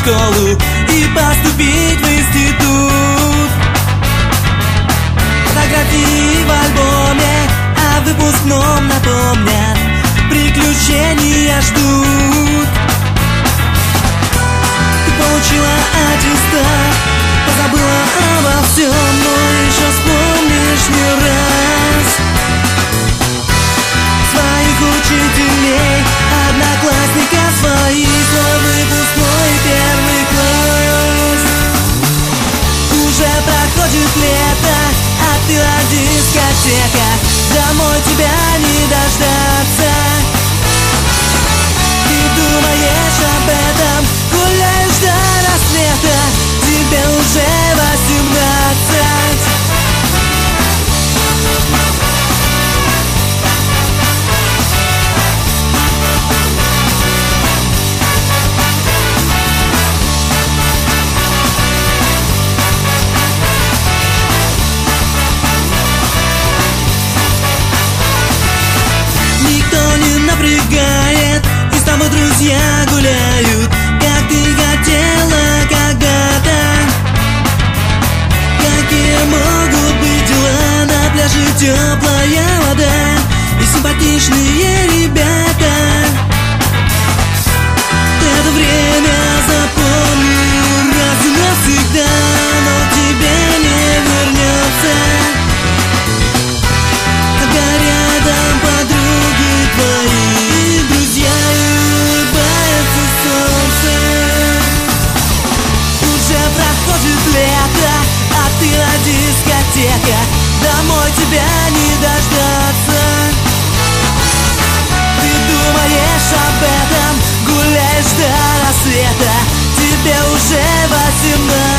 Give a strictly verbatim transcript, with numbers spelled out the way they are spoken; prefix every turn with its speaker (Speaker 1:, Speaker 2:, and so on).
Speaker 1: школу и поступить в институт. Фотографии в альбоме о выпускном напомнят, приключения ждут. Ты получила аттестат, позабыла обо всем, но еще вспомнишь не раз своих учителей, одноклассников своих, свой выпускной первый класс. Уже проходит лето, а ты на дискотеках, домой тебя не дождаться. Ты думаешь об этом, гуляешь до рассвета, тебе уже восемнадцать. Никто не напрягает, и с тобой друзья гуляют, как ты хотела когда-то. Какие могут быть дела, на пляже теплая вода и симпатичные ребята. Это время запомни раз и навсегда, но тебе не вернется, когда рядом подруги твои, друзья, и улыбается солнце. Уже проходит лето, а ты на дискотеках, домой тебя не дождаться. Ты думаешь об этом, гуляешь до рассвета, тебе уже восемнадцать.